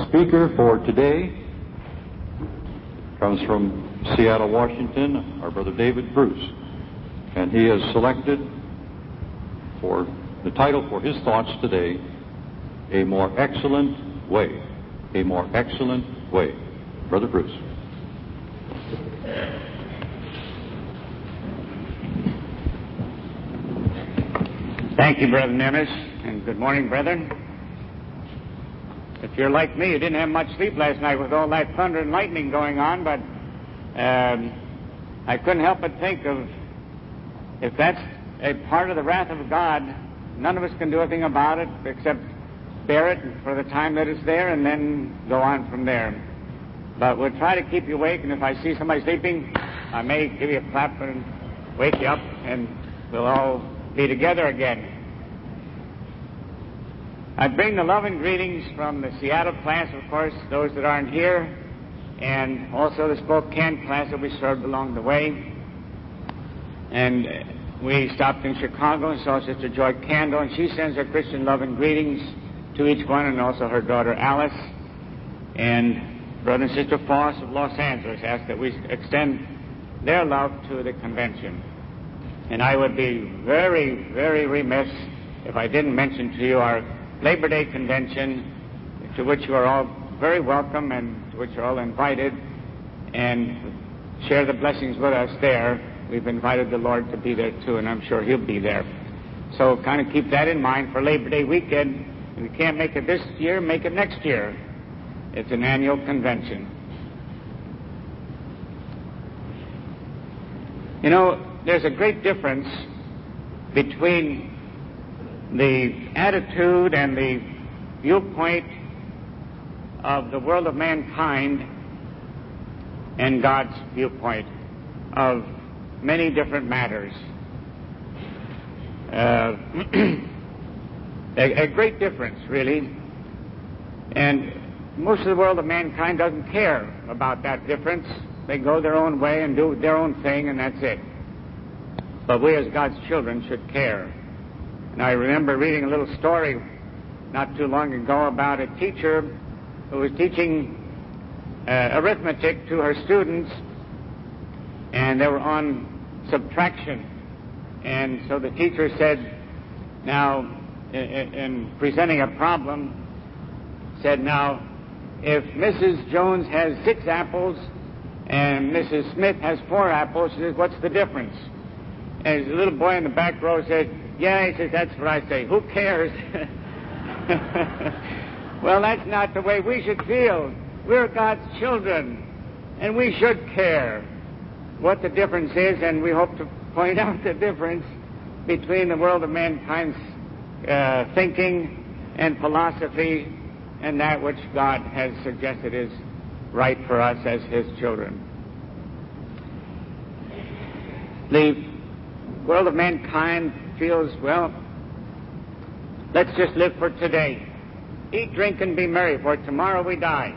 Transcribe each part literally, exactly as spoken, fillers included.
speaker for today comes from Seattle, Washington, our brother David Bruce. And he has selected for the title for his thoughts today, A More Excellent Way. A More Excellent Way. Brother Bruce. Thank you, Brother Nemes, and good morning, brethren. If you're like me, you didn't have much sleep last night with all that thunder and lightning going on, but um, I couldn't help but think of, if that's a part of the wrath of God, none of us can do anything about it except bear it for the time that it's there and then go on from there. But we'll try to keep you awake, and if I see somebody sleeping, I may give you a clap and wake you up, and we'll all be together again. I bring the love and greetings from the Seattle class, of course, those that aren't here, and also the Spokane class that we served along the way. And we stopped in Chicago and saw Sister Joy Candle, and she sends her Christian love and greetings to each one, and also her daughter Alice. And Brother and Sister Foss of Los Angeles asked that we extend their love to the convention. And I would be very, very remiss if I didn't mention to you our Labor Day convention, to which you are all very welcome and to which you're all invited, and share the blessings with us there. We've invited the Lord to be there too, and I'm sure He'll be there. So kind of keep that in mind for Labor Day weekend. If you can't make it this year, make it next year. It's an annual convention. You know, there's a great difference between the attitude and the viewpoint of the world of mankind and God's viewpoint of many different matters. Uh, a, a great difference, really. And most of the world of mankind doesn't care about that difference. They go their own way and do their own thing, and that's it. But we as God's children should care. And I remember reading a little story not too long ago about a teacher who was teaching uh, arithmetic to her students, and they were on subtraction. And so the teacher said, now, in, in presenting a problem, said, now, if Missus Jones has six apples and Missus Smith has four apples, she says, what's the difference? And the little boy in the back row said, yeah, he says, that's what I say. Who cares? Well, that's not the way we should feel. We're God's children, and we should care what the difference is, and we hope to point out the difference between the world of mankind's uh, thinking and philosophy and that which God has suggested is right for us as His children. The world of mankind feels, well, let's just live for today. Eat, drink, and be merry, for tomorrow we die.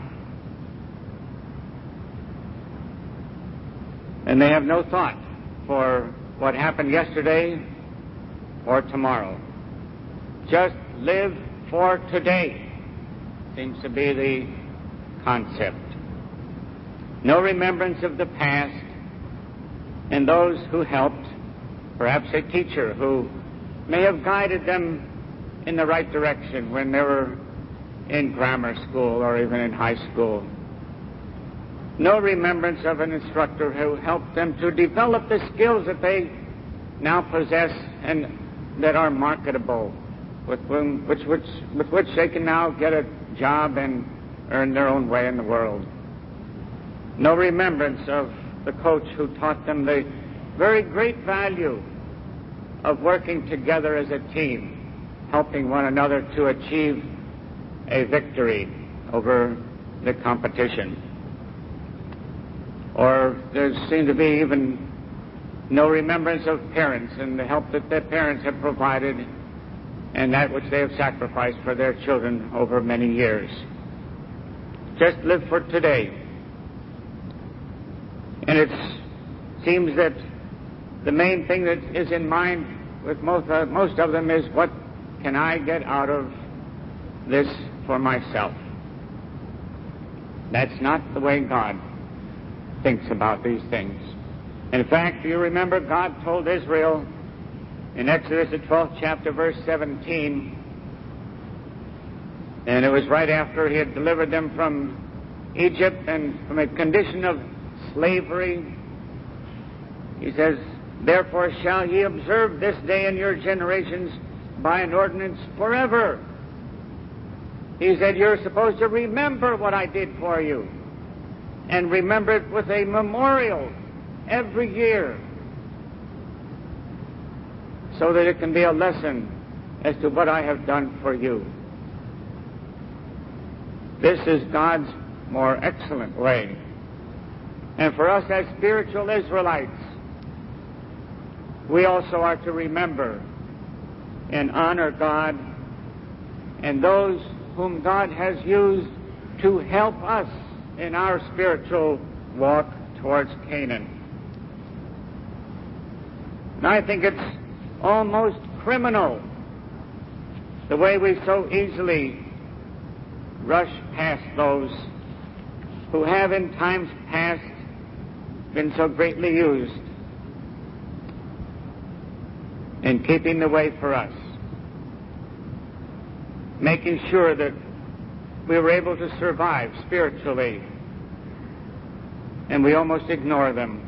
And they have no thought for what happened yesterday or tomorrow. Just live for today seems to be the concept. No remembrance of the past and those who helped, perhaps a teacher who may have guided them in the right direction when they were in grammar school or even in high school. No remembrance of an instructor who helped them to develop the skills that they now possess and that are marketable, with, whom, which, which, with which they can now get a job and earn their own way in the world. No remembrance of the coach who taught them the very great value of working together as a team, helping one another to achieve a victory over the competition. Or there seemed to be even no remembrance of parents and the help that their parents have provided and that which they have sacrificed for their children over many years. Just live for today. And it seems that the main thing that is in mind with most, uh, most of them is, what can I get out of this for myself? That's not the way God thinks about these things. In fact, you remember God told Israel in Exodus, the twelfth chapter, verse seventeen, and it was right after he had delivered them from Egypt and from a condition of slavery. He says, "Therefore shall ye observe this day in your generations by an ordinance forever." He said, you're supposed to remember what I did for you, and remember it with a memorial every year, so that it can be a lesson as to what I have done for you. This is God's more excellent way. And for us as spiritual Israelites, we also are to remember and honor God and those whom God has used to help us in our spiritual walk towards Canaan. And I think it's almost criminal the way we so easily rush past those who have in times past been so greatly used in keeping the way for us, making sure that we were able to survive spiritually, and we almost ignore them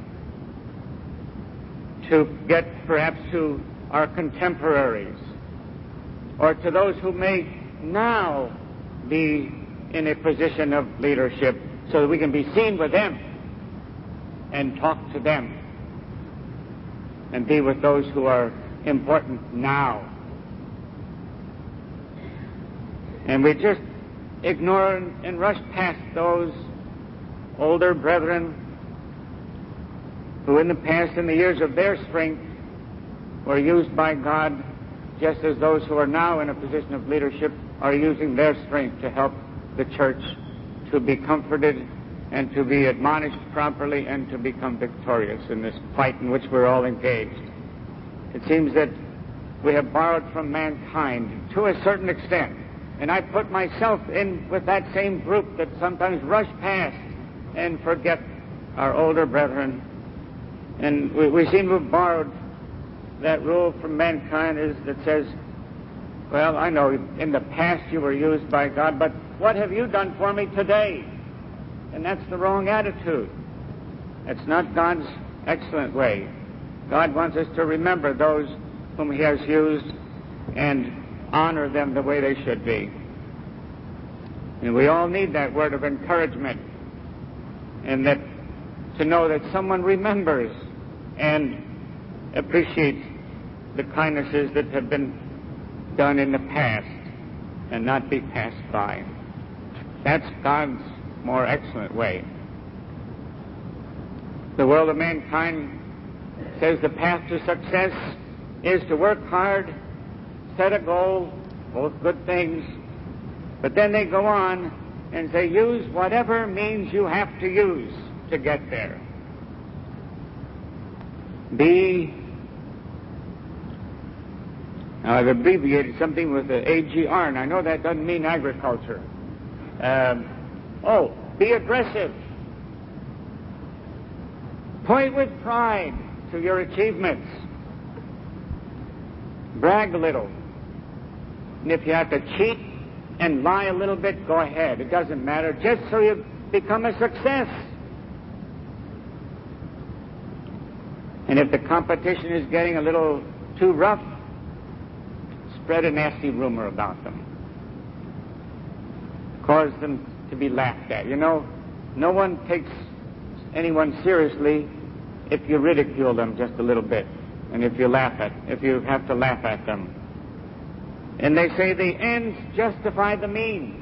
to get perhaps to our contemporaries or to those who may now be in a position of leadership, so that we can be seen with them and talk to them and be with those who are important now. And we just ignore and rush past those older brethren who in the past, in the years of their strength, were used by God, just as those who are now in a position of leadership are using their strength to help the church to be comforted and to be admonished properly and to become victorious in this fight in which we're all engaged. It seems that we have borrowed from mankind to a certain extent, and I put myself in with that same group that sometimes rush past and forget our older brethren. And we, we seem to have borrowed that rule from mankind is, that says, well, I know in the past you were used by God, but what have you done for me today? And that's the wrong attitude. That's not God's excellent way. God wants us to remember those whom He has used and honor them the way they should be. And we all need that word of encouragement, and that to know that someone remembers and appreciates the kindnesses that have been done in the past and not be passed by. That's God's more excellent way. The world of mankind says the path to success is to work hard, set a goal, both good things, but then they go on and say, use whatever means you have to use to get there. Be, now I've abbreviated something with the A G R, and I know that doesn't mean agriculture. Um, oh, be aggressive. Point with pride to your achievements. Brag a little. And if you have to cheat and lie a little bit, go ahead. It doesn't matter, just so you become a success. And if the competition is getting a little too rough, spread a nasty rumor about them. Cause them to be laughed at. You know, no one takes anyone seriously if you ridicule them just a little bit, and if you laugh at, if you have to laugh at them. And they say the ends justify the means.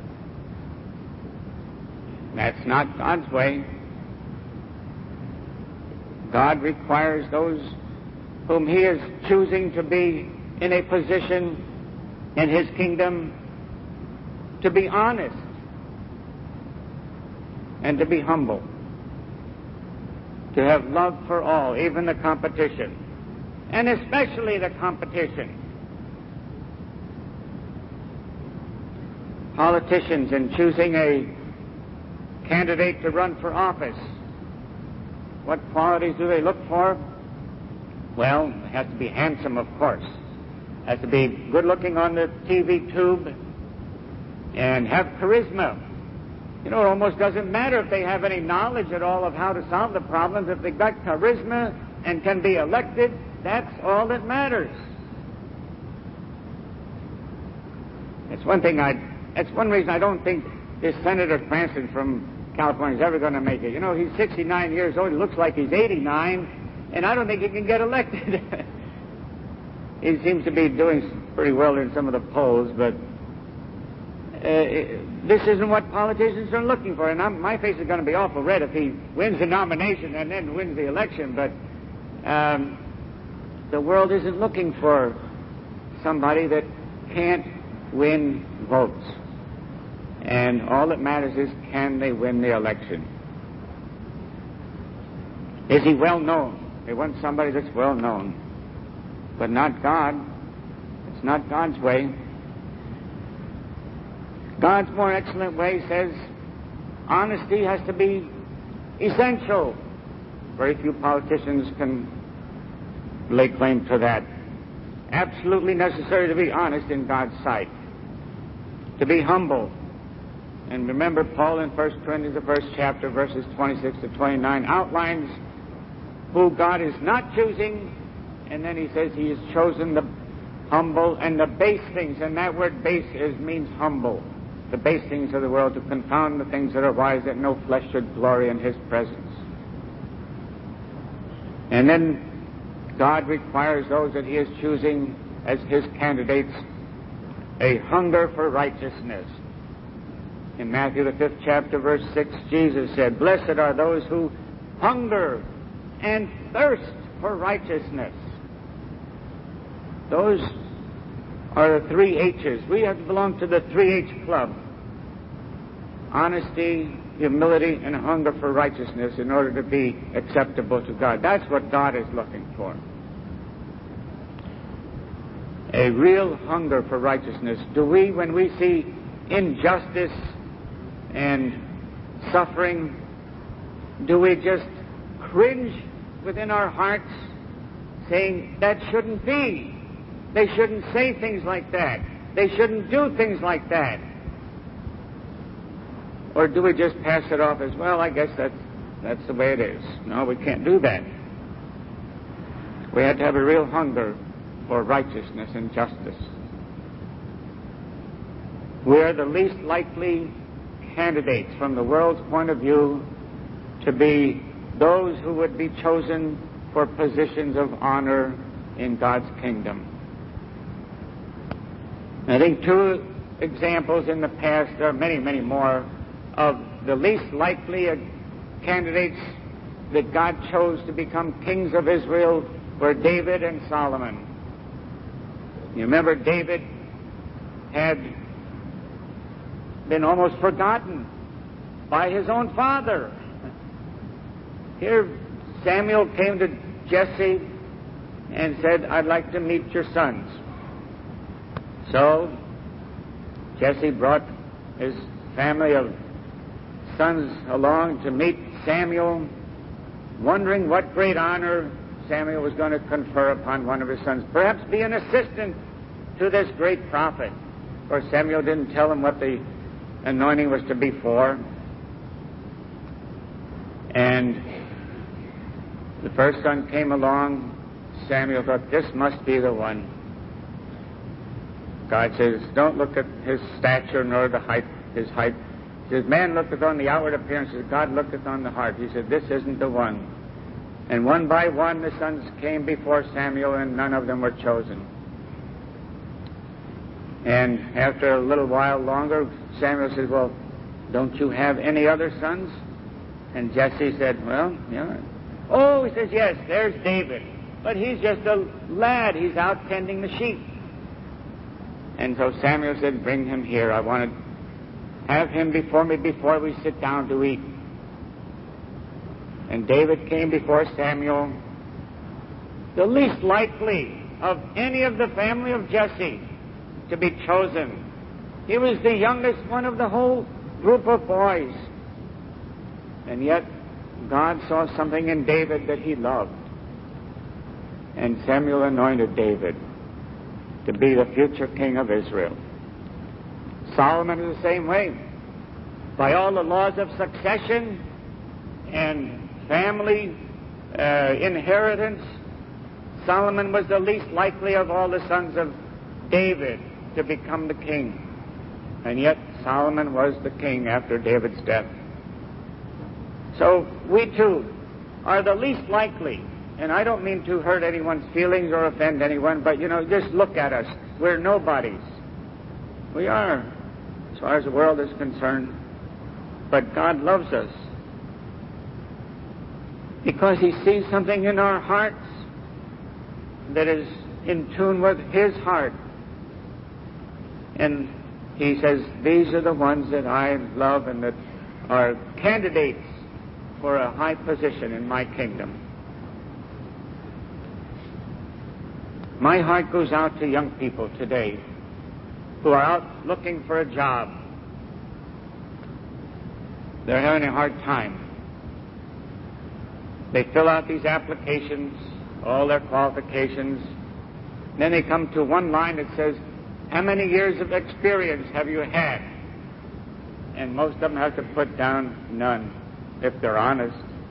That's not God's way. God requires those whom He is choosing to be in a position in His kingdom to be honest and to be humble, to have love for all, even the competition, and especially the competition. Politicians, in choosing a candidate to run for office, what qualities do they look for? Well, it has to be handsome, of course. It has to be good-looking on the T V tube and have charisma. You know, it almost doesn't matter if they have any knowledge at all of how to solve the problems. If they've got charisma and can be elected, that's all that matters. That's one thing I, that's one reason I don't think this Senator Cranston from California is ever going to make it. You know, he's sixty-nine years old. He looks like he's eighty-nine, and I don't think he can get elected. He seems to be doing pretty well in some of the polls, but uh, this isn't what politicians are looking for. And I'm, my face is going to be awful red if he wins the nomination and then wins the election. But um, the world isn't looking for somebody that can't win votes. And all that matters is, can they win the election? Is he well known? They want somebody that's well known. But not God. It's not God's way. God's more excellent way says honesty has to be essential. Very few politicians can lay claim to that. Absolutely necessary to be honest in God's sight. To be humble. And remember, Paul in First Corinthians, the first chapter, verses twenty-six to twenty-nine, outlines who God is not choosing, and then he says he has chosen the humble and the base things, and that word base is, means humble. The base things of the world, to confound the things that are wise, that no flesh should glory in his presence. And then God requires those that he is choosing as his candidates a hunger for righteousness. In Matthew the fifth chapter, verse six, Jesus said, "Blessed are those who hunger and thirst for righteousness." Those are the three H's. We have to belong to the three H club. Honesty, humility, and hunger for righteousness in order to be acceptable to God. That's what God is looking for. A real hunger for righteousness. Do we, when we see injustice and suffering, do we just cringe within our hearts, saying, that shouldn't be? They shouldn't say things like that. They shouldn't do things like that. Or do we just pass it off as, well, I guess that's, that's the way it is? No, we can't do that. We have to have a real hunger for righteousness and justice. We're the least likely candidates from the world's point of view to be those who would be chosen for positions of honor in God's kingdom. I think two examples in the past, there are many, many more, of the least likely candidates that God chose to become kings of Israel were David and Solomon. You remember David had been almost forgotten by his own father. Here Samuel came to Jesse and said, "I'd like to meet your sons." So Jesse brought his family of sons along to meet Samuel, wondering what great honor Samuel was going to confer upon one of his sons. Perhaps be an assistant to this great prophet. Of course, Samuel didn't tell him what the anointing was to be for. And the first son came along. Samuel thought, this must be the one. God says, don't look at his stature nor the height, his height. He says, man looketh on the outward appearance, God looketh on the heart. He said, this isn't the one. And one by one the sons came before Samuel, and none of them were chosen. And after a little while longer, Samuel said, well, don't you have any other sons? And Jesse said, well, yeah. Oh, he says, yes, there's David. But he's just a lad. He's out tending the sheep. And so Samuel said, bring him here. I want to have him before me before we sit down to eat. And David came before Samuel, the least likely of any of the family of Jesse to be chosen. He was the youngest one of the whole group of boys. And yet, God saw something in David that he loved. And Samuel anointed David to be the future king of Israel. Solomon is the same way. By all the laws of succession and family uh, inheritance, Solomon was the least likely of all the sons of David to become the king. And yet Solomon was the king after David's death. So we too are the least likely. And I don't mean to hurt anyone's feelings or offend anyone, but, you know, just look at us. We're nobodies. We are, as far as the world is concerned. But God loves us because he sees something in our hearts that is in tune with his heart. And he says, these are the ones that I love and that are candidates for a high position in my kingdom. My heart goes out to young people today who are out looking for a job. They're having a hard time. They fill out these applications, all their qualifications. Then they come to one line that says, how many years of experience have you had? And most of them have to put down none, if they're honest.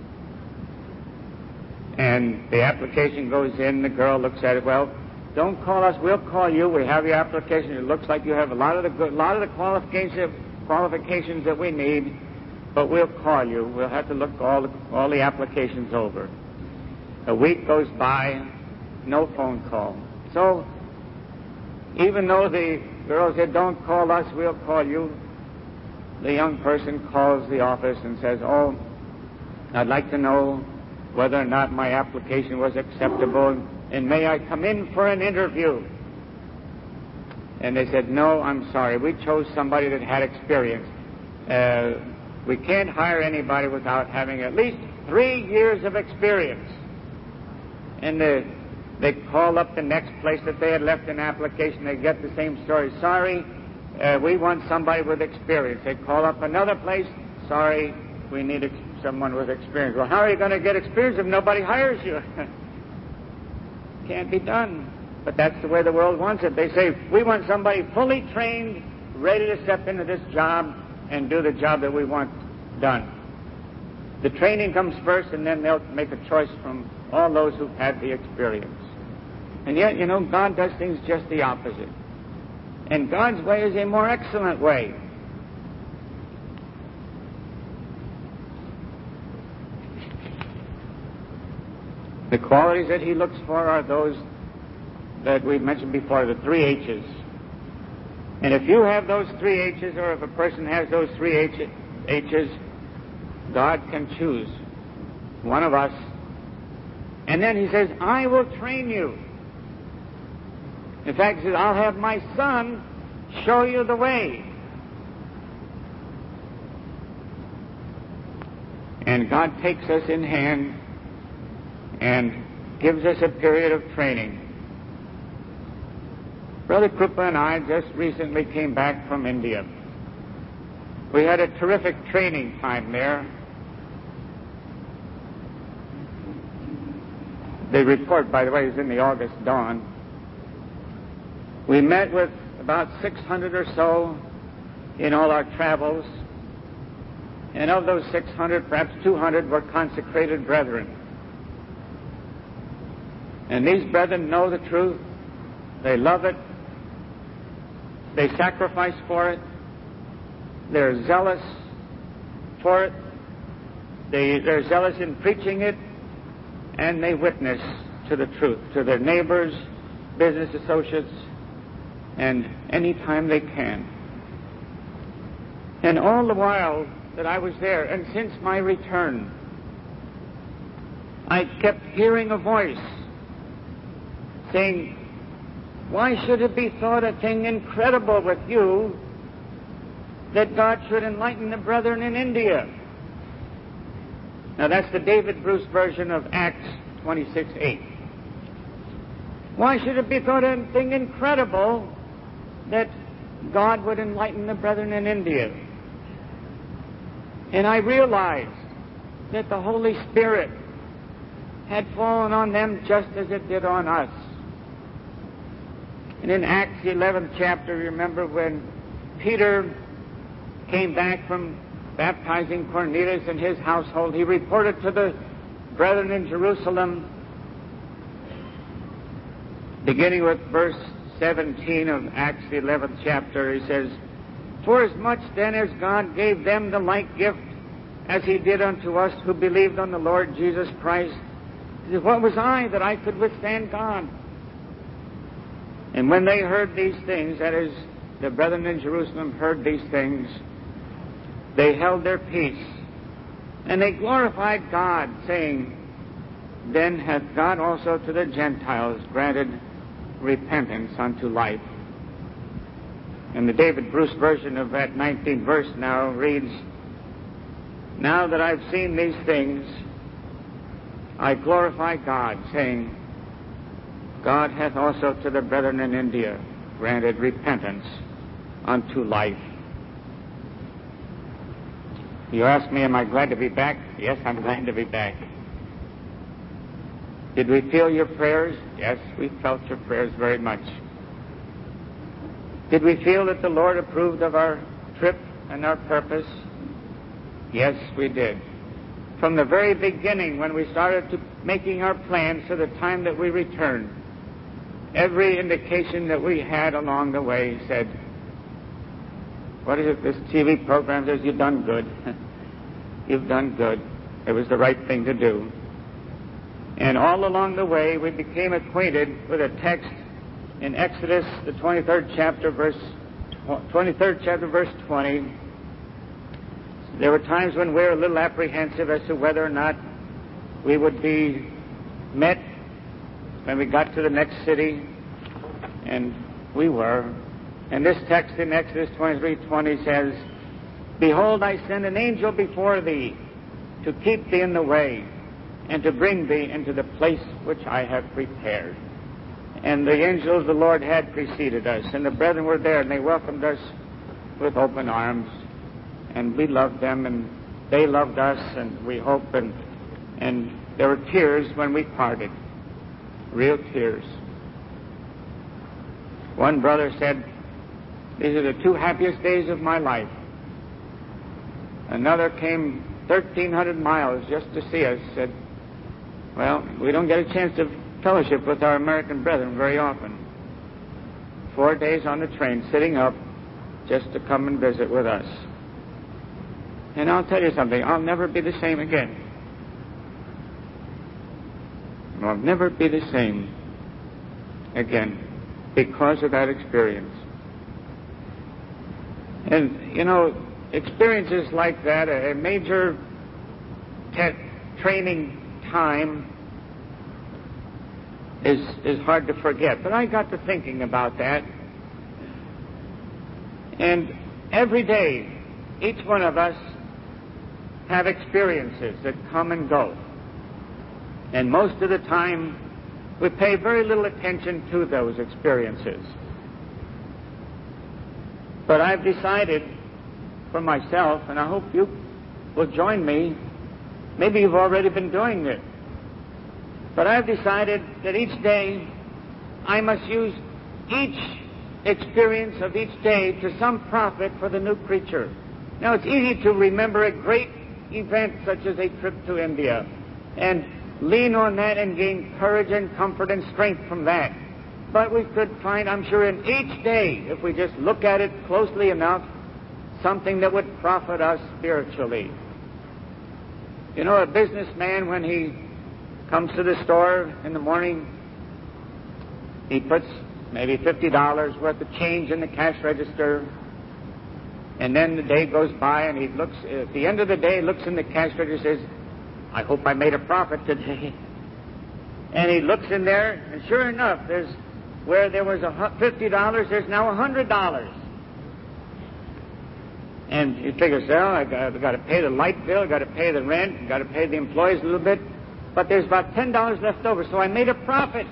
And the application goes in, the girl looks at it, well, don't call us, we'll call you, we have your application, it looks like you have a lot of the good, a lot of the qualifications, qualifications that we need, but we'll call you, we'll have to look all the, all the applications over. A week goes by, no phone call. So, even though the girl said, don't call us, we'll call you, the young person calls the office and says, oh, I'd like to know whether or not my application was acceptable, and may I come in for an interview? And they said, no, I'm sorry, we chose somebody that had experience. Uh, we can't hire anybody without having at least three years of experience. And the They call up the next place that they had left an application. They get the same story. Sorry, uh, we want somebody with experience. They call up another place. Sorry, we need ex- someone with experience. Well, how are you going to get experience if nobody hires you? Can't be done. But that's the way the world wants it. They say, we want somebody fully trained, ready to step into this job and do the job that we want done. The training comes first, and then they'll make a choice from all those who've had the experience. And yet, you know, God does things just the opposite. And God's way is a more excellent way. The qualities that he looks for are those that we've mentioned before, the three H's. And if you have those three H's, or if a person has those three H's, God can choose one of us. And then he says, I will train you. In fact, he says, I'll have my son show you the way. And God takes us in hand and gives us a period of training. Brother Krupa and I just recently came back from India. We had a terrific training time there. The report, by the way, is in the August Dawn. We met with about six hundred or so in all our travels. And of those six hundred, perhaps two hundred were consecrated brethren. And these brethren know the truth. They love it. They sacrifice for it. They're zealous for it. They, they're zealous in preaching it. And they witness to the truth to their neighbors, business associates, and any time they can. And all the while that I was there, and since my return, I kept hearing a voice saying, why should it be thought a thing incredible with you that God should enlighten the brethren in India? Now that's the David Bruce version of Acts twenty-six eight. Why should it be thought a thing incredible that God would enlighten the brethren in India? And I realized that the Holy Spirit had fallen on them just as it did on us. And in Acts, the eleventh chapter, remember when Peter came back from baptizing Cornelius and his household, he reported to the brethren in Jerusalem, beginning with verse seventeen of Acts, the eleventh chapter, he says, "Forasmuch then as God gave them the like gift as he did unto us who believed on the Lord Jesus Christ, he said, what was I that I could withstand God?" And when they heard these things, that is, the brethren in Jerusalem heard these things, they held their peace, and they glorified God, saying, "Then hath God also to the Gentiles granted repentance unto life." And the David Bruce version of that nineteenth verse now reads, "Now that I've seen these things, I glorify God, saying, God hath also to the brethren in India granted repentance unto life." You ask me, am I glad to be back? Yes, I'm glad to be back. Did we feel your prayers? Yes, we felt your prayers very much. Did we feel that the Lord approved of our trip and our purpose? Yes, we did. From the very beginning, when we started to making our plans to the time that we returned, every indication that we had along the way said, what is it, this T V program says, you've done good. You've done good. It was the right thing to do. And all along the way, we became acquainted with a text in Exodus, the twenty-third chapter, verse twenty-third chapter, verse twenty. There were times when we were a little apprehensive as to whether or not we would be met when we got to the next city, and we were. And this text in Exodus twenty-three twenty says, "Behold, I send an angel before thee to keep thee in the way, and to bring thee into the place which I have prepared." And the angels of the Lord had preceded us, and the brethren were there, and they welcomed us with open arms. And we loved them, and they loved us, and we hope, and, and there were tears when we parted, real tears. One brother said, "These are the two happiest days of my life." Another came thirteen hundred miles just to see us, said, "Well, we don't get a chance to fellowship with our American brethren very often." Four days on the train, sitting up just to come and visit with us. And I'll tell you something, I'll never be the same again. I'll never be the same again because of that experience. And, you know, experiences like that, a major te- training time is, is hard to forget. But I got to thinking about that. And every day, each one of us have experiences that come and go. And most of the time, we pay very little attention to those experiences. But I've decided for myself, and I hope you will join me, maybe you've already been doing it, but I've decided that each day I must use each experience of each day to some profit for the new creature. Now, it's easy to remember a great event such as a trip to India and lean on that and gain courage and comfort and strength from that. But we could find, I'm sure, in each day, if we just look at it closely enough, something that would profit us spiritually. You know, a businessman, when he comes to the store in the morning, he puts maybe fifty dollars worth of change in the cash register, and then the day goes by, and he looks, at the end of the day, looks in the cash register and says, "I hope I made a profit today." And he looks in there, and sure enough, there's where there was a fifty dollars, there's now a hundred dollars. And he figures, well, I got, I got to pay the light bill, I got to pay the rent, I got to pay the employees a little bit, but there's about ten dollars left over, so I made a profit.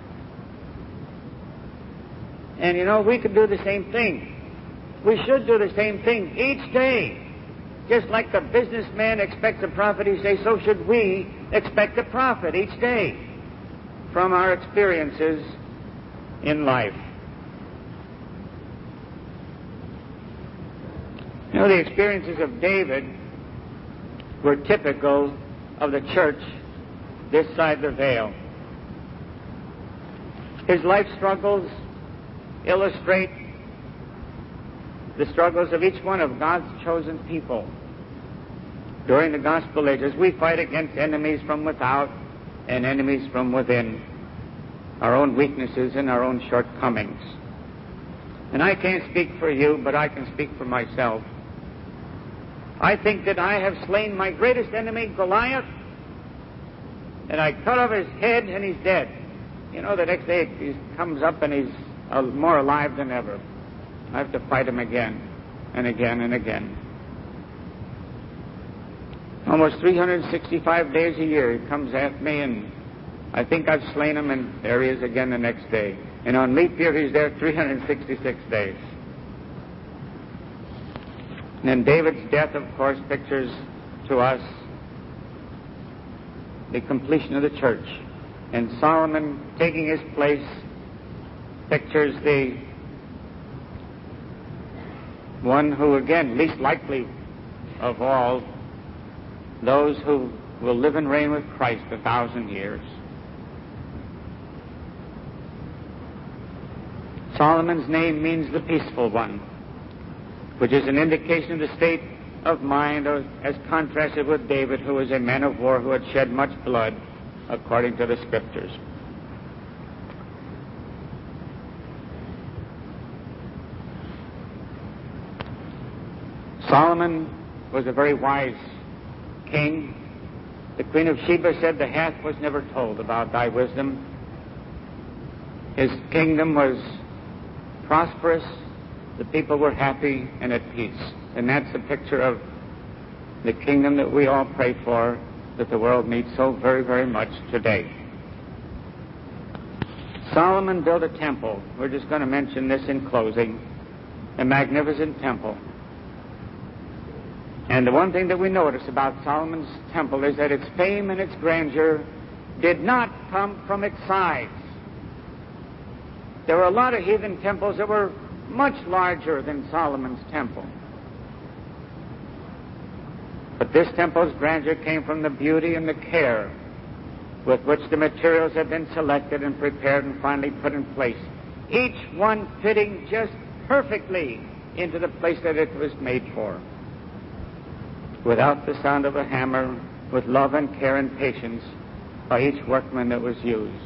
And you know, we could do the same thing. We should do the same thing each day. just like the businessman expects a profit each day, so should we expect a profit each day from our experiences in life. You know, the experiences of David were typical of the church this side of the veil. His life struggles illustrate the struggles of each one of God's chosen people. During the gospel ages, we fight against enemies from without and enemies from within, our own weaknesses and our own shortcomings. And I can't speak for you, but I can speak for myself. I think that I have slain my greatest enemy, Goliath, and I cut off his head and he's dead. You know, the next day he comes up and he's uh, more alive than ever. I have to fight him again and again and again. Almost three hundred sixty-five days a year he comes at me, and I think I've slain him, and there he is again the next day. And on leap year he's there three hundred sixty-six days. And then David's death, of course, pictures to us the completion of the church. And Solomon taking his place pictures the one who, again, least likely of all, those who will live and reign with Christ a thousand years. Solomon's name means the peaceful one, which is an indication of the state of mind as contrasted with David, who was a man of war who had shed much blood, according to the Scriptures. Solomon was a very wise king. The Queen of Sheba said, "The half was never told about thy wisdom." His kingdom was prosperous, the people were happy and at peace. And that's a picture of the kingdom that we all pray for, that the world needs so very, very much today. Solomon built a temple. We're just going to mention this in closing. A magnificent temple. And the one thing that we notice about Solomon's temple is that its fame and its grandeur did not come from its size. There were a lot of heathen temples that were much larger than Solomon's temple. But this temple's grandeur came from the beauty and the care with which the materials had been selected and prepared and finally put in place, each one fitting just perfectly into the place that it was made for, without the sound of a hammer, with love and care and patience by each workman that was used.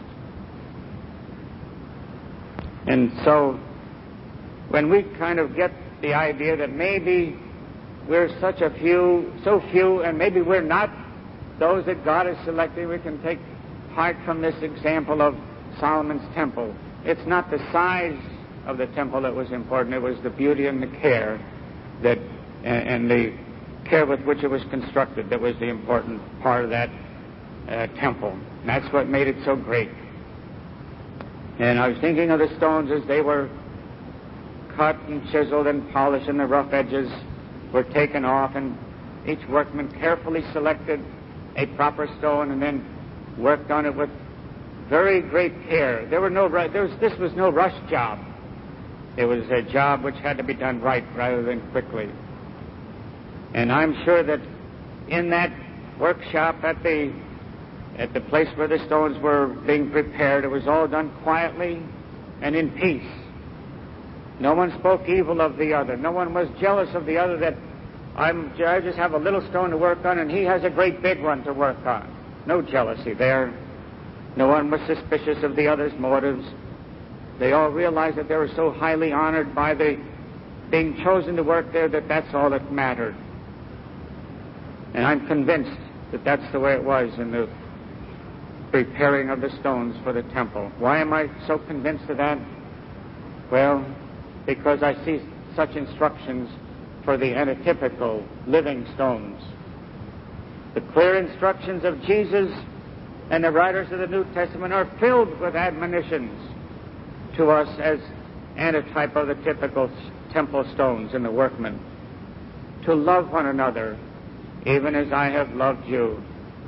And so, when we kind of get the idea that maybe we're such a few, so few, and maybe we're not those that God has selected, we can take heart from this example of Solomon's temple. It's not the size of the temple that was important, it was the beauty and the care that, and, and the care with which it was constructed that was the important part of that uh, temple. And that's what made it so great. And I was thinking of the stones as they were cut and chiseled and polished, and the rough edges were taken off, and each workman carefully selected a proper stone and then worked on it with very great care. There were no there was, this was no rush job. It was a job which had to be done right rather than quickly. And I'm sure that in that workshop at the at the place where the stones were being prepared, it was all done quietly and in peace. No one spoke evil of the other. No one was jealous of the other that I'm, I just have a little stone to work on and he has a great big one to work on. No jealousy there. No one was suspicious of the other's motives. They all realized that they were so highly honored by the being chosen to work there that that's all that mattered. And I'm convinced that that's the way it was in the preparing of the stones for the temple. Why am I so convinced of that? Well, because I see such instructions for the antitypical living stones. The clear instructions of Jesus and the writers of the New Testament are filled with admonitions to us as antitype of the typical temple stones and the workmen, to love one another, even as I have loved you.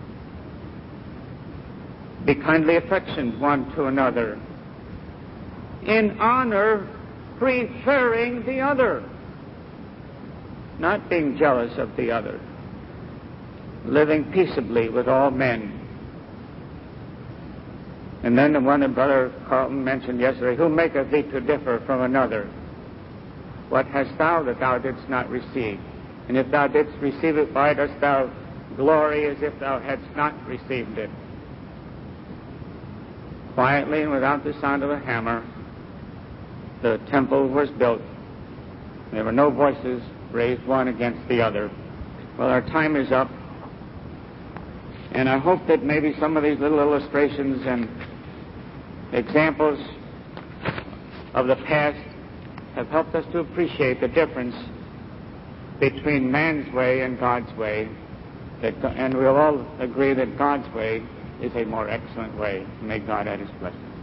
Be kindly affectioned one to another, in honor preferring the other, not being jealous of the other, living peaceably with all men. And then the one that Brother Carlton mentioned yesterday, who maketh thee to differ from another? What hast thou that thou didst not receive? And if thou didst receive it, why dost thou glory as if thou hadst not received it? Quietly and without the sound of a hammer, the temple was built. There were no voices raised one against the other. Well, our time is up. And I hope that maybe some of these little illustrations and examples of the past have helped us to appreciate the difference between man's way and God's way. That, and we'll all agree that God's way is a more excellent way. May God add his blessing.